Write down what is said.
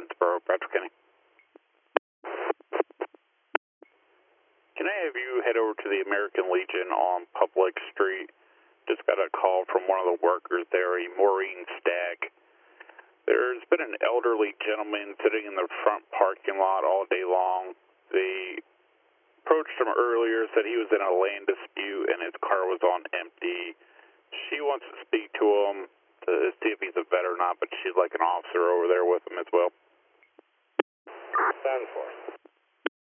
Evansboro, Patrick Kenny. Can I have you head over to the American Legion on Public Street? Just got a call from one of the workers there, a Maureen Stack. There's been an elderly gentleman sitting in the front parking lot all day long. They approached him earlier, said he was in a land dispute and his car was on empty. She wants to speak to him to see if he's a vet or not, but she's like an officer over there with him as well. 10-4.